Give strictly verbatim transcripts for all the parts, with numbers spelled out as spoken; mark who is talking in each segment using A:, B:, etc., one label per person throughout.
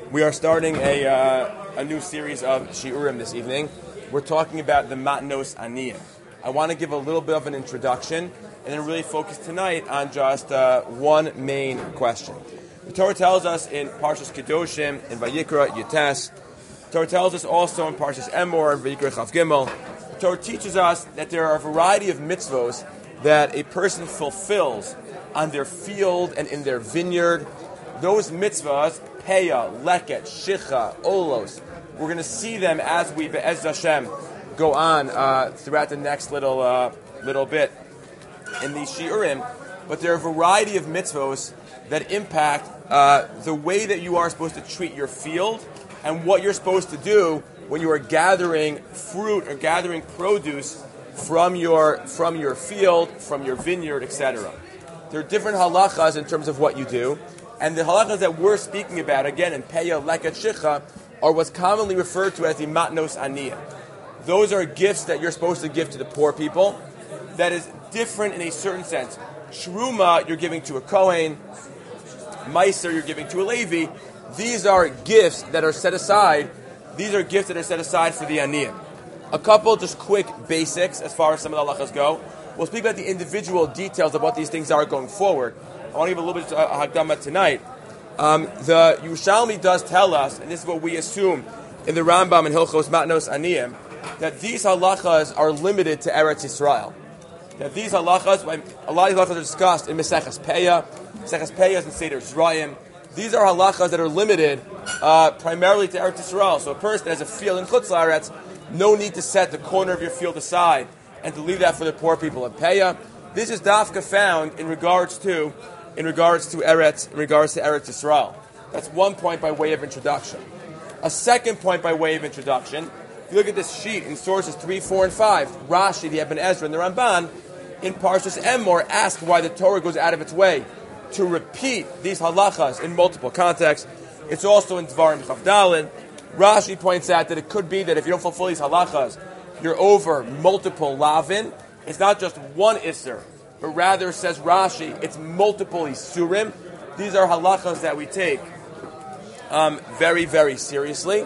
A: We are starting a uh, a new series of Shiurim this evening. We're talking about the Matnos Aniyim. I want to give a little bit of an introduction and then really focus tonight on just uh, one main question. The Torah tells us in Parshas Kedoshim, in Vayikra, Yates. The Torah tells us also in Parshas Emor, in Vayikra Chav Gimel. The Torah teaches us that there are a variety of mitzvos that a person fulfills on their field and in their vineyard. Those mitzvahs, Peya, Leket, Shicha, Olos, we're going to see them as we, Be'ez Hashem, go on uh, throughout the next little uh, little bit in these Shiurim. But there are a variety of mitzvos that impact uh, the way that you are supposed to treat your field and what you're supposed to do when you are gathering fruit or gathering produce from your from your field, from your vineyard, et cetera. There are different halachas in terms of what you do. And the halachas that we're speaking about, again, in Peya, Leket, Shicha, are what's commonly referred to as the Matnos Aniyim. Those are gifts that you're supposed to give to the poor people. That is different in a certain sense. Shruma, you're giving to a Kohen. Meiser, you're giving to a Levi. These are gifts that are set aside. These are gifts that are set aside for the Aniyim. A couple just quick basics as far as some of the halachas go. We'll speak about the individual details of what these things are going forward. I want to give a little bit of Hagdama tonight. Um, the Yerushalmi does tell us, and this is what we assume in the Rambam and Hilchos Matnos Aniyim, that these halachas are limited to Eretz Yisrael. That these halachas, a lot of these halachas are discussed in Meseches Peya, Meseches Peya and Seder Zrayim. These are halachas that are limited uh, primarily to Eretz Yisrael. So a person that has a field in Chutz La'aretz, no need to set the corner of your field aside and to leave that for the poor people of Peya. This is dafka found in regards to in regards to Eretz, in regards to Eretz Yisrael. That's one point by way of introduction. A second point by way of introduction, if you look at this sheet in sources three, four, and five, Rashi, the Ibn Ezra, and the Ramban, in Parshas Emor, ask why the Torah goes out of its way to repeat these halachas in multiple contexts. It's also in Dvarim Chavdalin. Rashi points out that it could be that if you don't fulfill these halachas, you're over multiple lavin. It's not just one isser, but rather, says Rashi, it's multiple isurim. These are halachas that we take um, very, very seriously.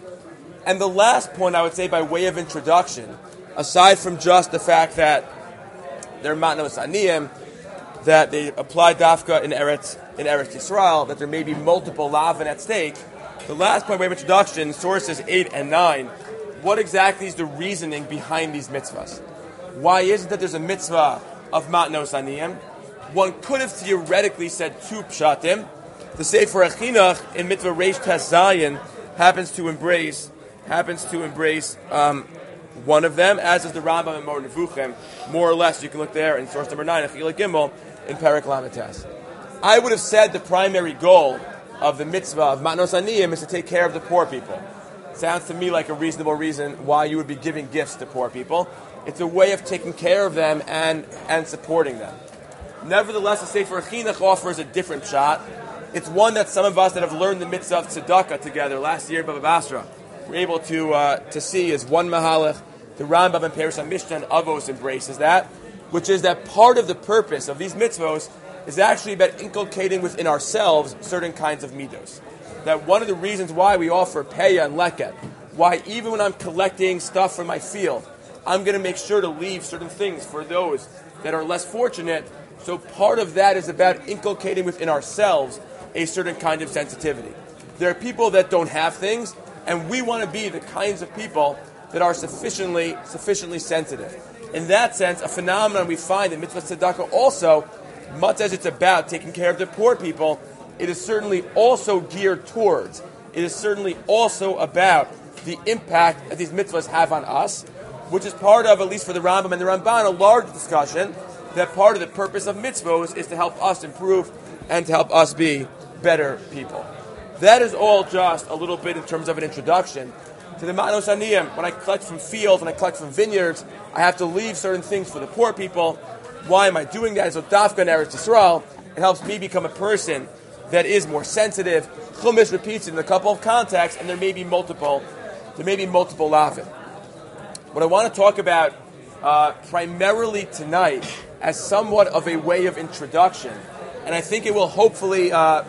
A: And the last point I would say by way of introduction, aside from just the fact that they're matnos aniyim, that they apply dafka in Eretz in Eretz Yisrael, that there may be multiple lavin at stake. The last point by way of introduction, sources eight and nine, what exactly is the reasoning behind these mitzvahs? Why is it that there's a mitzvah of Matnos Aniyim? One could have theoretically said two pshatim. The Sefer Achinach in Mitzvah Reish Tes Zayin happens to embrace happens to embrace um, one of them, as is the Rambam and Mor Nevuchim. More or less, you can look there in source number nine, Achila Gimel, in Perek Lametes. I would have said the primary goal of the mitzvah of Matnos Aniyim is to take care of the poor people. Sounds to me like a reasonable reason why you would be giving gifts to poor people. It's a way of taking care of them and, and supporting them. Nevertheless, the Sefer Chinuch offers a different shot. It's one that some of us that have learned the mitzvah of tzedakah together last year in Baba Basra were able to uh, to see as one mahalach. The Rambam and Perush HaMishnah and Avos embraces that, which is that part of the purpose of these mitzvos is actually about inculcating within ourselves certain kinds of midos. That one of the reasons why we offer Peya and Leket, why even when I'm collecting stuff from my field, I'm going to make sure to leave certain things for those that are less fortunate. So part of that is about inculcating within ourselves a certain kind of sensitivity. There are people that don't have things, and we want to be the kinds of people that are sufficiently sufficiently sensitive. In that sense, a phenomenon we find in Mitzvah Tzedakah also, much as it's about taking care of the poor people, it is certainly also geared towards, it is certainly also about the impact that these mitzvahs have on us, which is part of, at least for the Rambam and the Ramban, a large discussion that part of the purpose of mitzvahs is to help us improve and to help us be better people. That is all just a little bit in terms of an introduction to the Matnos Aniyim. When I collect from fields, when I collect from vineyards, I have to leave certain things for the poor people. Why am I doing that? So dafka in Eretz Yisrael, it helps me become a person that is more sensitive. Chumash repeats it in a couple of contexts, and there may be multiple, there may be multiple lavin. What I want to talk about uh, primarily tonight as somewhat of a way of introduction, and I think it will hopefully uh,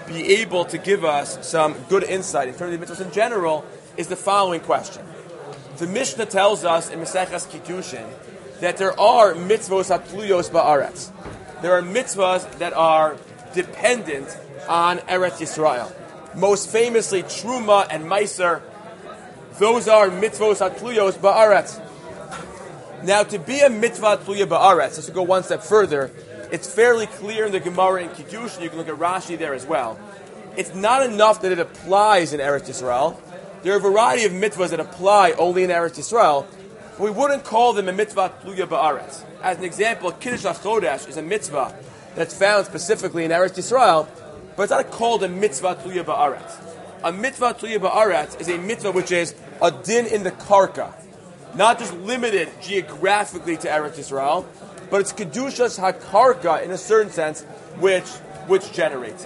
A: be able to give us some good insight in terms of the mitzvahs in general is the following question. The Mishnah tells us in Maseches Kiddushin that there are mitzvos hatluyos ba'aretz. There are mitzvahs that are dependent on Eretz Yisrael. Most famously, Truma and Meiser. Those are mitzvos hatluyos ba'aretz. Now, to be a mitzvah hatluya ba'aretz, let's go one step further. It's fairly clear in the Gemara in Kiddushin. You can look at Rashi there as well. It's not enough that it applies in Eretz Yisrael. There are a variety of mitzvahs that apply only in Eretz Yisrael, but we wouldn't call them a mitzvah tluya ba'aretz. As an example, Kiddush HaChodesh is a mitzvah that's found specifically in Eretz Yisrael, but it's not called a mitzvah tluya ba'aretz. A mitzvah tluya ba'aretz is a mitzvah which is a din in the karka, not just limited geographically to Eretz Yisrael, but it's kedushas hakarka in a certain sense, which which generates it.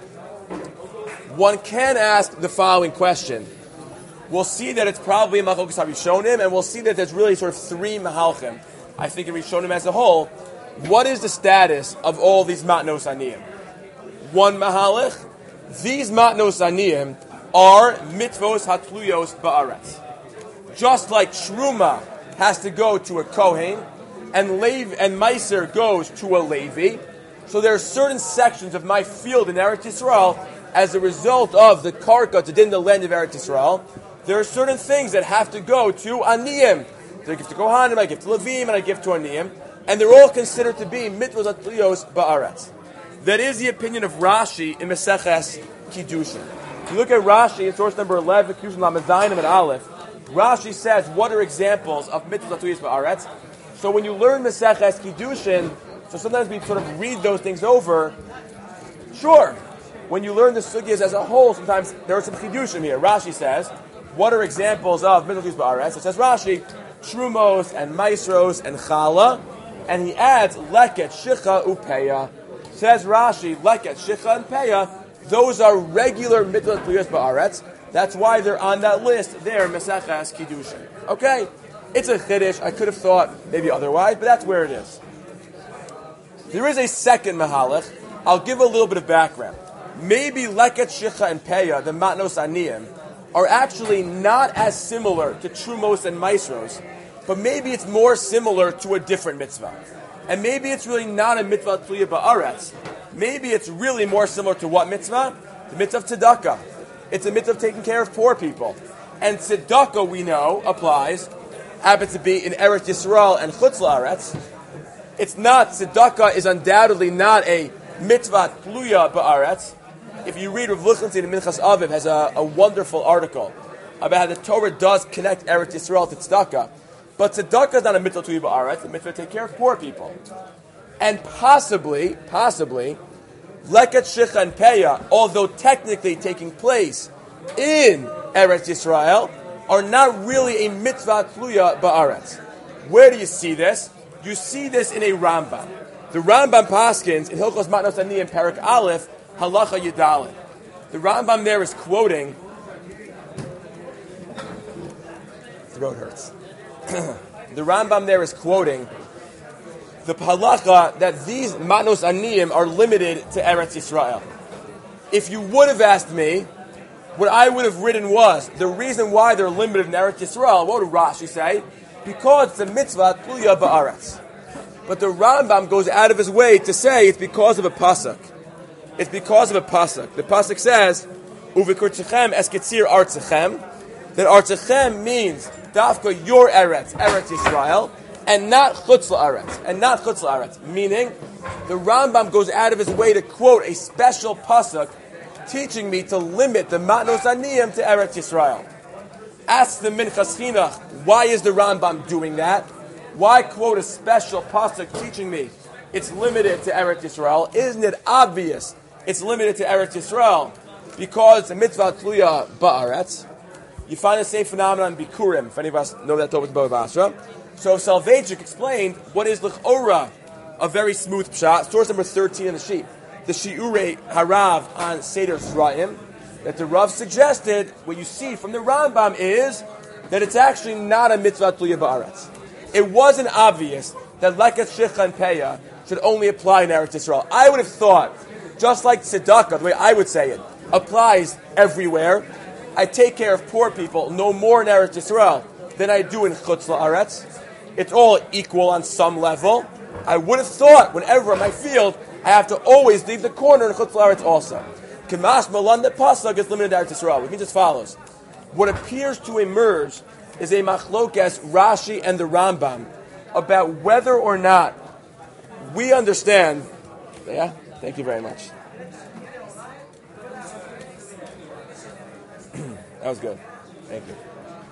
A: One can ask the following question. We'll see that it's probably Machlokes HaRishonim, and we'll see that there's really sort of three Mahalchim. I think in Rishonim as a whole, what is the status of all these Matnos Aniyim? One Mahalach, these Matnos Aniyim are mitzvos hatluyos ba'aretz. Just like Truma has to go to a Kohen, and Lev and Meiser goes to a Levi, so there are certain sections of my field in Eretz Yisrael, as a result of the karka to din the land of Eretz Yisrael, there are certain things that have to go to Aniyim. I give to Kohanim, I give to Levim, and I give to Aniyim, and they're all considered to be mitzvos hatluyos ba'aretz. That is the opinion of Rashi in Maseches Kiddushin. If you look at Rashi in source number eleven, Kiddushin Lamed Zayin and Aleph, Rashi says, what are examples of mitzvos hatluyos ba'aretz? So when you learn Maseches Kiddushin, so sometimes we sort of read those things over. Sure, when you learn the sugyas as a whole, sometimes there are some chidushim here. Rashi says, what are examples of mitzvos hatluyos ba'aretz? It says Rashi, Trumos and Maisros and Chala, and he adds Leket, Shicha, Upeya. Says Rashi, Leket, Shicha, and Peya, those are regular mitzvos hatluyos ba'aretz. That's why they're on that list there, Maseches Kiddushin. Okay? It's a chiddush. I could have thought maybe otherwise, but that's where it is. There is a second mahalach. I'll give a little bit of background. Maybe Leket, Shicha, and Peya, the Matnos Aniyim, are actually not as similar to Trumos and Maisros, but maybe it's more similar to a different mitzvah. And maybe it's really not a mitzvah tluya ba'aretz. Maybe it's really more similar to what mitzvah? The mitzvah of tzedakah. It's a mitzvah of taking care of poor people. And tzedakah, we know, applies, happens to be in Eretz Yisrael and Chutz La'aretz. It's not, tzedakah is undoubtedly not a mitzvah tluya ba'aretz. If you read Rav Lichtenstein in Minchas Aviv, has a, a wonderful article about how the Torah does connect Eretz Yisrael to tzedakah. But tzedakah is not a mitzvah tluya ba'aretz, it's a mitzvah to take care of poor people. And possibly, possibly, Leket, Shicha, and Peya, although technically taking place in Eretz Yisrael, are not really a mitzvah tluya ba'aretz. Where do you see this? You see this in a Rambam. The Rambam paskins in Hilchos Matnos Aniyim Perek Aleph, Halacha Yudalid. The Rambam there is quoting. Throat hurts. The Rambam there is quoting the halacha that these Matnos Aniyim are limited to Eretz Yisrael. If you would have asked me, what I would have written was, the reason why they're limited in Eretz Yisrael, what would Rashi say? Because it's a mitzvah tluya ba'aretz. But the Rambam goes out of his way to say it's because of a pasuk. It's because of a pasuk. The pasuk says, Uvikurtechem es ketzir artzechem, that artzechem means dafka your Eretz, Eretz Yisrael, and not chutz la'aretz, and not chutz la'aretz. Meaning, the Rambam goes out of his way to quote a special pasuk teaching me to limit the Matnos Aniyim to Eretz Yisrael. Ask the Minchas Chinuch, why is the Rambam doing that? Why quote a special pasuk teaching me it's limited to Eretz Yisrael? Isn't it obvious it's limited to Eretz Yisrael? Because it's a mitzvah tluya ba'aretz. You find the same phenomenon in Bikurim, if any of us know that Tov Bava Basra. So Soloveitchik explained what is l'chora, a very smooth pshat, source number thirteen in the sheet. The Shiurei Harav on Seder Zra'im, that the Rav suggested, what you see from the Rambam is that it's actually not a mitzvah tluya ba'aretz. It wasn't obvious that Leket, Shicha, and Peya should only apply in Eretz Yisrael. I would have thought, just like tzedakah, the way I would say it, applies everywhere. I take care of poor people no more in Eretz Yisrael than I do in Chutz La'aretz. It's all equal on some level. I would have thought whenever in my field, I have to always leave the corner in Chutz La'aretz also. Kemash Malan the Pasuk is limited to Eretz Yisrael, which means as follows. What appears to emerge is a machlokes Rashi and the Rambam about whether or not we understand. Yeah, thank you very much. That was good. Thank you.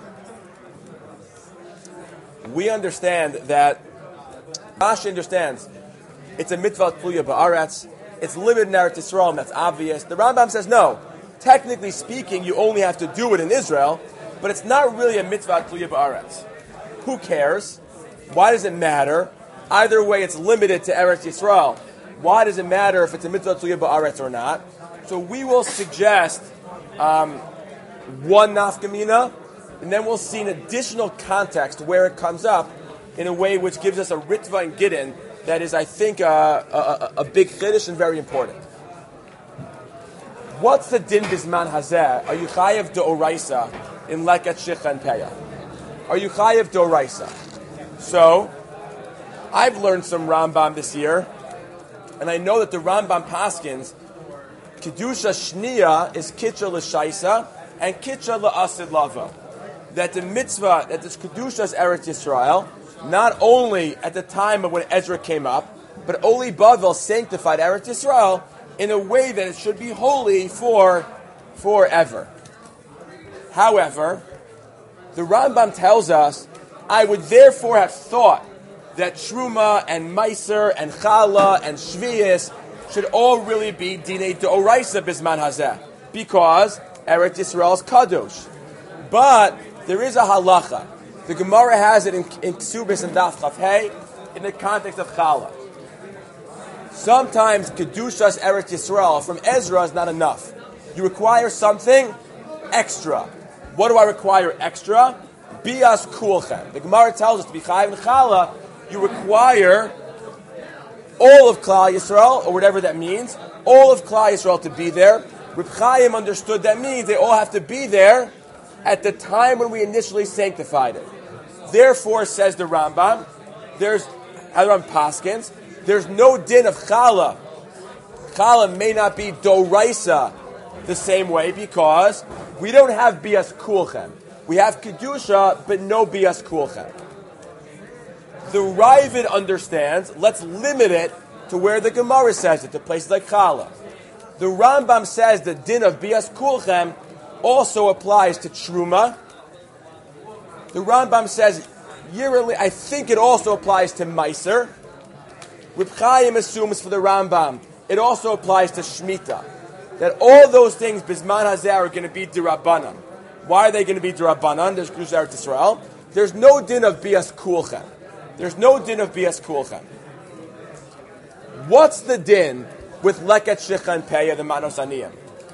A: We understand that Rashi understands it's a mitzvah tluya ba'aretz. It's limited in Eretz Yisrael, and that's obvious. The Rambam says no. Technically speaking, you only have to do it in Israel, but it's not really a mitzvah tluya ba'aretz. Who cares? Why does it matter? Either way, it's limited to Eretz Yisrael. Why does it matter if it's a mitzvah tluya ba'aretz or not? So we will suggest um, one nafkamina, and then we'll see an additional context where it comes up in a way which gives us a ritva and gidin that is, I think, uh, a, a, a big chiddush and very important. What's the din bisman hazeh? Are you chayav de'oraisa in leket shicha and peya? Are you chayav de'oraisa? So, I've learned some Rambam this year, and I know that the Rambam paskins kedusha shniya is kitcha l'shaisa and kitcha la'asid lava. That the mitzvah, that this kedusha is Eretz Yisrael, not only at the time of when Ezra came up, but Oli Bavel sanctified Eretz Yisrael in a way that it should be holy for forever. However, the Rambam tells us, I would therefore have thought that Truma and Meiser and Chala and Shvius should all really be Dinei De'oraisa Bisman Hazeh, because Eretz Yisrael is Kadosh. But there is a halacha. The Gemara has it in, in Ksubis and Daf Chaf Hey in the context of Chala. Sometimes Kedushas Eretz Yisrael from Ezra is not enough. You require something extra. What do I require extra? Bias Kulchem. The Gemara tells us to be Chayiv and Chala, you require all of Klal Yisrael, or whatever that means, all of Klal Yisrael to be there. Reb Chaim understood that means they all have to be there at the time when we initially sanctified it. Therefore, says the Rambam, there's Hadran Paskins, there's no din of Chala. Chala may not be Doraisa the same way because we don't have Bias Kulchem. We have Kedusha, but no Bias Kulchem. The Ravid understands, let's limit it to where the Gemara says it, to places like Chala. The Rambam says the din of Bias Kulchem also applies to Truma. The Rambam says, yearly, I think it also applies to Meiser. Reb Chaim assumes for the Rambam, it also applies to Shemitah. That all those things, Bisman Hazeh, are going to be Dirabanan. Why are they going to be Dirabanan? There's Kedusha Eretz Yisrael. There's no din of Bias Kulchem. There's no din of Bias Kulchem. What's the din with Leket Shicha and Peya, the Manos Aniyim?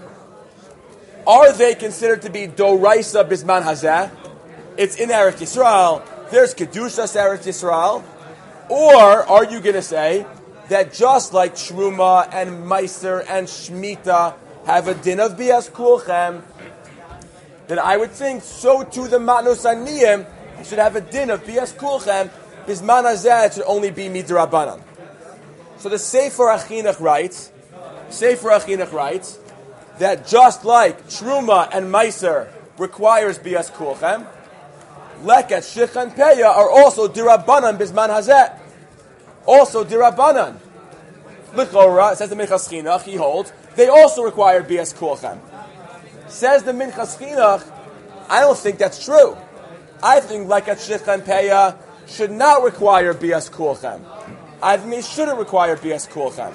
A: Are they considered to be Doraisa Bisman Hazeh? It's in Eretz Yisrael. There's Kedushas Eretz Yisrael. Or are you going to say that just like Truma and Meiser and Shemitah have a din of Bias Kulchem, then I would think so too the Matnos Aniyim should have a din of Bias Kulchem. Bisman Hazeh should only be Midrabanan. So the Sefer Achinuch writes, Sefer Achinuch writes that just like Truma and Meiser requires Bias Kulchem, Leket, Shicha, and Peya are also Dirabanan Bisman Hazeh. Also Dirabanan. L'chora, says the Minchas Chinuch, he holds, they also require Bias Kulchem. Says the Minchas Chinuch, I don't think that's true. I think Leket, Shicha, and Peya should not require Bias Kulchem. I think they shouldn't require Bias Kulchem.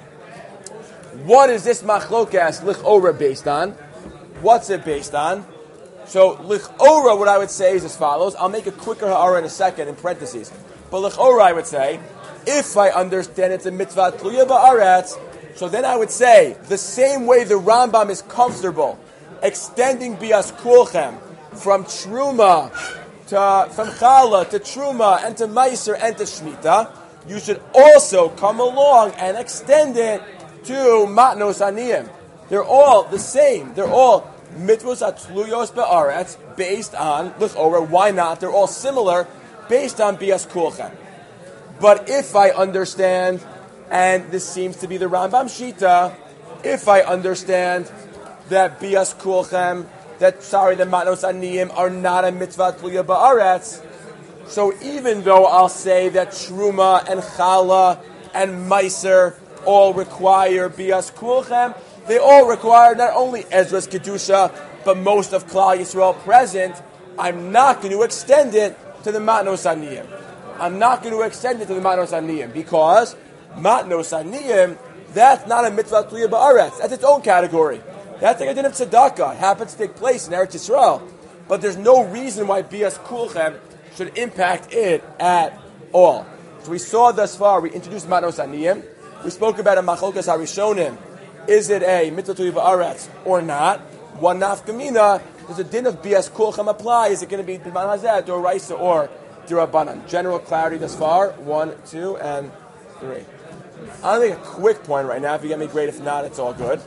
A: What is this machlokas l'chora based on? What's it based on? So l'chora, what I would say is as follows. I'll make a quicker ha'ara in a second in parentheses. But l'chora, I would say, if I understand it's a mitzvah tluya ba'aretz, so then I would say the same way the Rambam is comfortable extending Bias Kulchem from Truma to from Chala to Truma and to Meiser and to Shemitah, you should also come along and extend it to matnos aniyim. They're all the same. They're all mitzvos atluyos be'aretz based on l'chora. Why not? They're all similar based on bias kulchem. But if I understand, and this seems to be the Rambam Shita, if I understand that bias kulchem, that sorry, the matnos aniyim are not a mitzvah tluya ba'aretz, so even though I'll say that truma and chala and meiser all require bias kulchem, they all require not only Ezra's kedusha, but most of Klal Yisrael present. I'm not going to extend it to the matnos aniyim. I'm not going to extend it to the matnos aniyim because matnos aniyim, that's not a mitzvah tluya ba'aretz. That's its own category. That's like a din of tzedakah. It happens to take place in Eretz Yisrael, but there's no reason why bias kulchem should impact it at all. So we saw thus far. We introduced matnos aniyim. We spoke about a machlokas harishonim. Is it a mitzvah tluya ba'aretz or not? One nafkamina. Does a din of bias kulchem apply? Is it going to be b'man hazeh, d'oraisa, or d'Rabbanan? General clarity thus far. One, two, and three. I'll make a quick point right now. If you get me, great. If not, it's all good.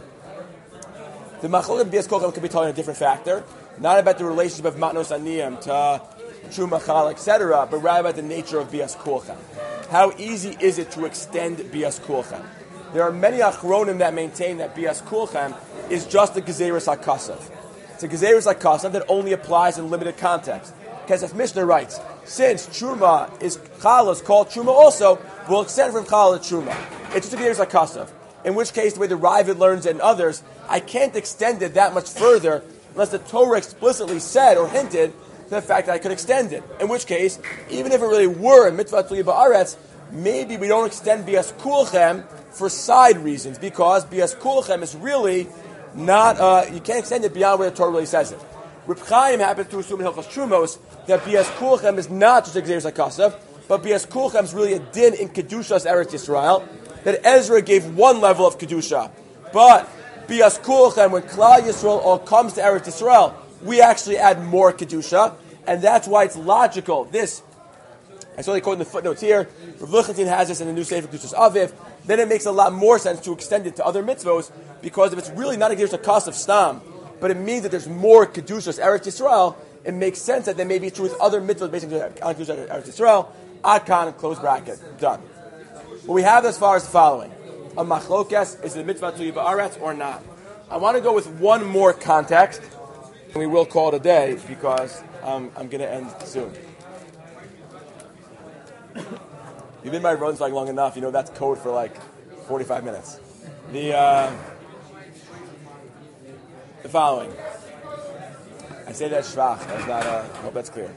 A: The machlok bias kulchem could be telling a different factor, not about the relationship of matnos aniyim to truma chal, et cetera, but rather about the nature of bias kulchem. How easy is it to extend bias kulchem? There are many achronim that maintain that bias kulchem is just a gezeirus hakasav. It's a gezeirus hakasav that only applies in limited context. Because if Mishnah writes, since truma is chala is called truma also, we'll extend from chala to truma. It's just a gezeirus hakasav. In which case, the way the Ravid learns it and others, I can't extend it that much further unless the Torah explicitly said or hinted to the fact that I could extend it. In which case, even if it really were a mitzvah tluya ba'aretz, maybe we don't extend bias kulchem for side reasons, because bias kulchem is really not, uh, you can't extend it beyond where the Torah really says it. Reb Chaim happens to assume in Hilchos Trumos that bias kulchem is not just a Gzeirus HaKasav, but bias kulchem is really a din in Kedushas Eretz Yisrael, that Ezra gave one level of Kedusha. But bias kulchem, when Klal Yisrael all comes to Eretz Yisrael, we actually add more Kedusha, and that's why it's logical. This, I saw they quote in the footnotes here, Rav Lichtenstein has this in the new Sefer Kedushas Aviv, then it makes a lot more sense to extend it to other mitzvos, because if it's really not a Gzeirus HaKasav stam, but it means that there's more Kedushas Eretz Yisrael, it makes sense that there may be true with other mitzvahs based on Kedushas Eretz Yisrael. Adkan, close bracket, done. What we have as far as the following. A machlokes, is it a mitzvah tluya ba'aretz or not? I want to go with one more context, and we will call it a day, because um, I'm going to end soon. You've been my roads like long enough, you know that's code for like forty-five minutes. The, uh, the following. I say that shvach, that's not, uh, I hope that's clear.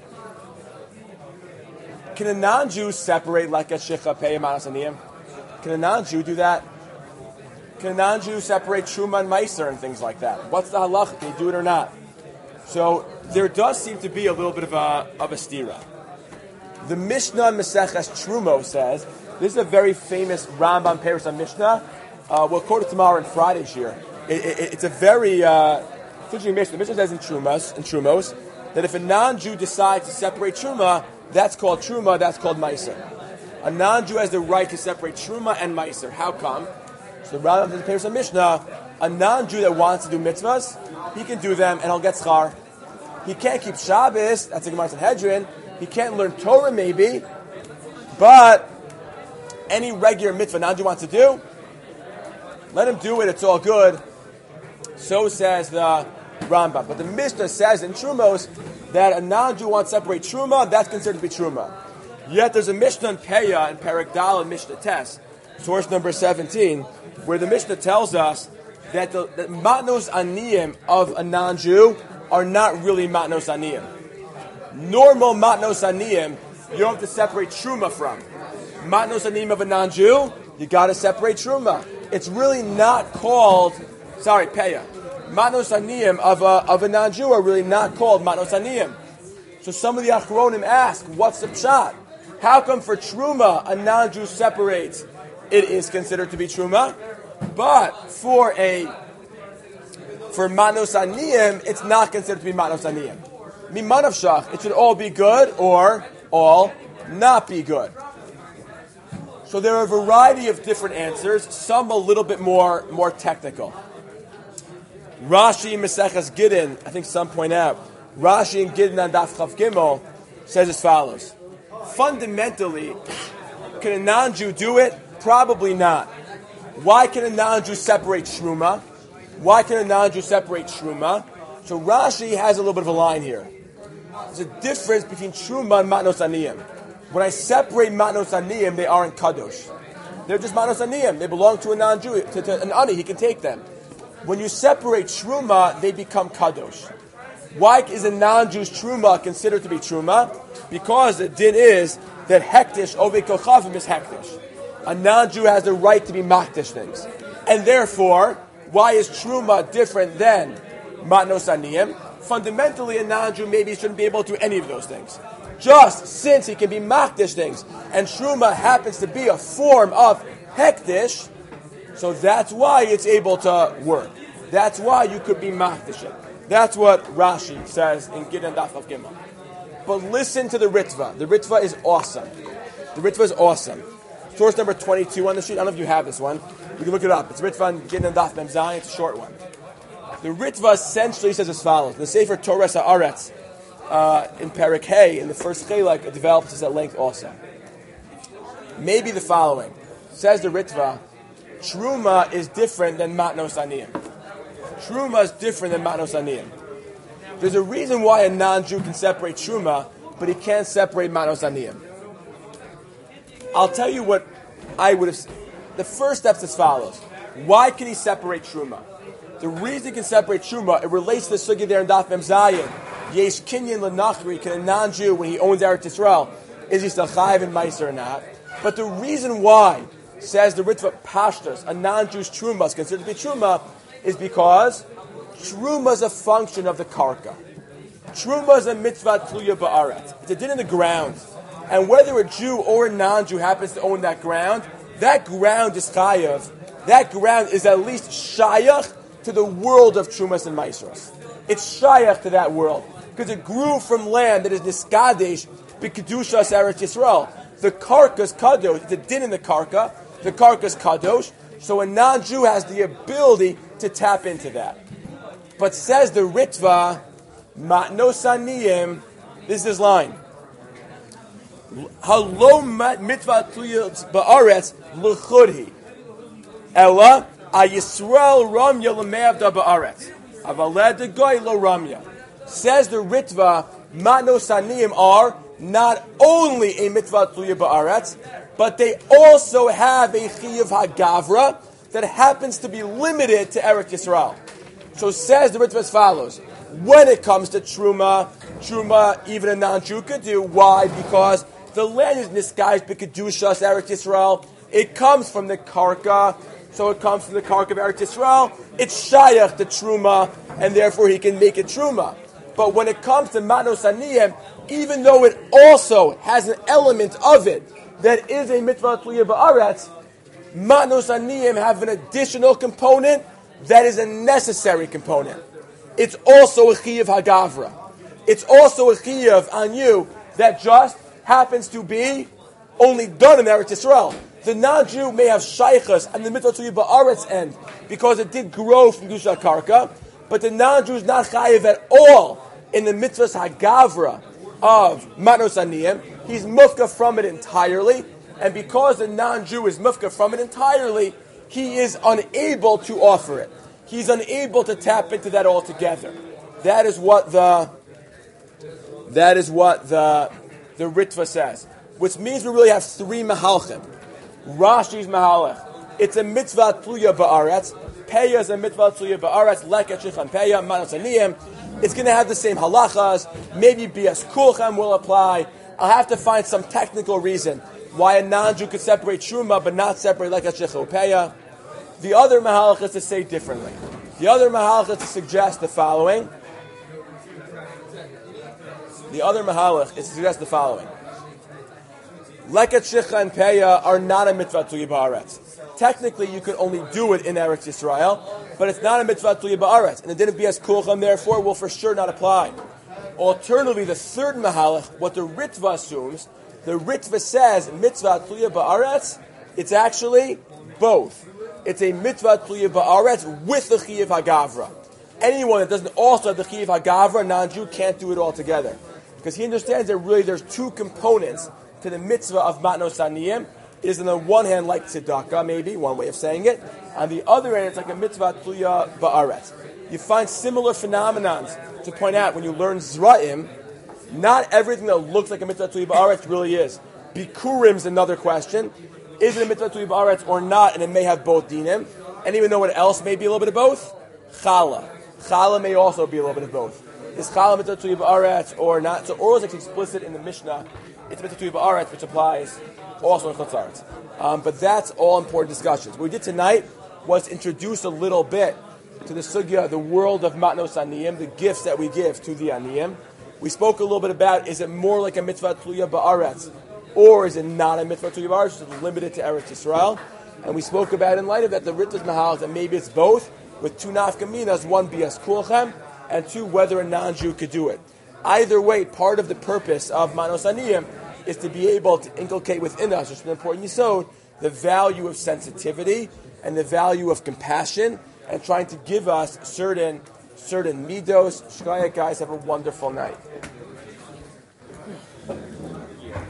A: Can a non-Jew separate like a shicha pei manas aniyim? Can a non-Jew do that? Can a non-Jew separate truma and meiser and things like that? What's the halacha? Can he do it or not? So there does seem to be a little bit of a of a stira. The Mishnah Maseches Trumo says, this is a very famous Rambam Peres on Mishnah. Uh, we'll quote it tomorrow and Friday here. It, it, it's a very uh, interesting Mishnah. The Mishnah says in Trumas, in Trumos, that if a non-Jew decides to separate Truma, that's called Truma, that's called Meiser. A non-Jew has the right to separate Truma and Meiser. How come? So the Rambam says in Peres on Mishnah, a non-Jew that wants to do mitzvahs, he can do them and he'll get schar. He can't keep Shabbos, that's a Gemara Sanhedrin. He can't learn Torah maybe, but any regular mitzvah non-Jew wants to do, let him do it, it's all good. So says the Rambam. But the Mishnah says in Trumos that a non-Jew wants to separate Truma, that's considered to be Truma. Yet there's a Mishnah in Peah, in Perek Daled Mishnah Tes, source number seventeen, where the Mishnah tells us that the that matnos aniyim of a non-Jew are not really matnos aniyim. Normal matnos aniyim, you don't have to separate truma from. Matnos aniyim of a non-Jew, you got to separate truma. It's really not called, sorry, peya. Matnos aniyim of a, of a non-Jew are really not called matnos aniyim. So some of the achronim ask, what's the pshat? How come for truma a non-Jew separates? It is considered to be truma, but for a for matnos aniyim, it's not considered to be matnos aniyim. Mimanav shach, it should all be good or all not be good. So there are a variety of different answers, some a little bit more, more technical. Rashi Maseches Gittin, I think some point out, Rashi in Gittin on Daf Chav Gimel says as follows. Fundamentally, can a non-Jew do it? Probably not. Why can a non-Jew separate Shruma? Why can a non-Jew separate Shruma? So Rashi has a little bit of a line here. There's a difference between Shruma and Matnos Aniyim. When I separate Matnos Aniyim, they aren't Kadosh. They're just Matnos Aniyim. They belong to a non-Jew, to, to an Ani, he can take them. When you separate Shruma, they become Kadosh. Why is a non-Jew's Truma considered to be Truma? Because the din is that Hektish Ovei Kochavim is Hektish. A non-Jew has the right to be Maktish things. And therefore, why is Truma different than Matnos Aniyim? Fundamentally, a non-Jew maybe shouldn't be able to do any of those things. Just since he can be Maktish things, and Truma happens to be a form of Hektish, so that's why it's able to work. That's why you could be Maktish it. That's what Rashi says in Gittin Daf Chav Gimel. But listen to the Ritva. The Ritva is awesome. The Ritva is awesome. Source number twenty-two on the sheet. I don't know if you have this one. You can look it up. It's Ritva in Gittin Daf Mem Zayin. It's a short one. The Ritva essentially says as follows. The Sefer Torah Haaretz uh, in Perek Hey, in the first Chelek, it develops this at length also. Maybe the following. Says the Ritva, Truma is different than Matnos Aniyim. Truma is different than Matnos Aniyim. There's a reason why a non-Jew can separate Truma, but he can't separate Matnos Aniyim. I'll tell you what I would have... The first step's as follows. Why can he separate Truma? The reason he can separate Truma, it relates to the sugya there in Daf Mem Zayin. Yesh kinyan l'nachri, can a non-Jew, when he owns Eretz Yisrael, is he still chayiv in Meiser or not? But the reason why, says the Ritva Pashtas, a non-Jew's Truma is considered to be Truma, is because Truma is a function of the karka. Truma is a mitzvah tluya ba'aretz. It's a din in the ground. And whether a Jew or a non-Jew happens to own that ground, that ground is chayav. That ground is at least shayach to the world of Trumas and Maisros. It's shayach to that world. Because it grew from land that is niskadesh b'kedushas Eretz Yisrael. The karka is kadosh. It's a din in the karka. The karka is kadosh. So a non-Jew has the ability to tap into that. But says the Ritva, Matnos Aniyim, this is his line. Halo mitzvah tluyot ba'aretz l'chudhi. Ella a Yisrael ramya l'me'avda ba'aretz. Avaled degoy lo ramya. Says the Ritva, Matnos Aniyim are not only a mitzvah tluyot ba'aretz, but they also have a chiyuv hagavra that happens to be limited to Eretz Yisrael. So says the Ritva as follows. When it comes to Truma, Truma even a non-Jew could do. Why? Because the land is niskaish b'kedushas Eretz Yisrael. It comes from the karka, so it comes from the karka of Eretz Yisrael. It's shayach to Truma, and therefore he can make it Truma. But when it comes to Matnos Aniyim, even though it also has an element of it that is a mitzvah tluya ba'aretz, Matnos Aniyim have an additional component that is a necessary component. It's also a chiyuv hagavra. It's also a chiyuv on you that just happens to be only done in Eretz Yisrael. The non-Jew may have shaychas on the mitzvah tluya ba'aretz end because it did grow from Gusha Karka, but the non-Jew is not chayiv at all in the mitzvahs hagavra of Matnos Aniyim. He's mufka from it entirely. And because the non-Jew is mufka from it entirely, he is unable to offer it. He's unable to tap into that altogether. That is what the that is what the the Ritva says. Which means we really have three mahalchim. Rashi's mahalach. It's a mitzvah tluya ba'aretz. Peya is a mitzvah tluya ba'aretz. Leket shichan peya, Matnos Aniyim. It's going to have the same halachas. Maybe bias kulchem will apply. I'll have to find some technical reason why a non-Jew could separate Truma but not separate like a Shechupeya. The other mahalach is to say differently. The other mahalach is to suggest the following. The other mahalach is to suggest the following. Leket Shecha and Peya are not a mitzvah tluya ba'aretz. Technically, you could only do it in Eretz Yisrael, but it's not a mitzvah tluya ba'aretz. And it didn't be as kulchem, therefore, will for sure not apply. Alternatively, the third mahalach, what the Ritva assumes, the Ritva says mitzvah tluya ba'aretz It's actually both. It's a mitzvah tluya ba'aretz with the chiyuv hagavra. Anyone that doesn't also have the chiyuv hagavra, non-Jew, can't do it all together. Because he understands that really there's two components to the mitzvah of matnos aniyim. It is on the one hand like tzedakah, maybe, one way of saying it. On the other hand, it's like a mitzvah tluya ba'aretz. You find similar phenomenons to point out when you learn Zra'im. Not everything that looks like a mitzvah tluya ba'aretz really is. Bikurim is another question. Is it a mitzvah tluya ba'aretz or not? And it may have both dinim. And even though what else may be a little bit of both? Chala. Chala may also be a little bit of both. Is chala mitzvah tluya ba'aretz or not? So Or is explicit in the Mishnah. It's mitzvah tluya ba'aretz, which applies also in Chutz La'aretz. Um, but that's all important discussions. What we did tonight was introduce a little bit to the sugya, the world of matnos aniyim, the gifts that we give to the aniyim. We spoke a little bit about, is it more like a mitzvah tluya ba'aretz, or is it not a mitzvah tluya ba'aretz, which is limited to Eretz Yisrael? And we spoke about, in light of that, the Ritzos Mahal, that maybe it's both, with two nafkaminas, one bias kulchem, and two, whether a non-Jew could do it. Either way, part of the purpose of matnos aniyim is to be able to inculcate within us, which is an important yisod, the value of sensitivity and the value of compassion, and trying to give us certain certain midos. Shkaya, guys, have a wonderful night.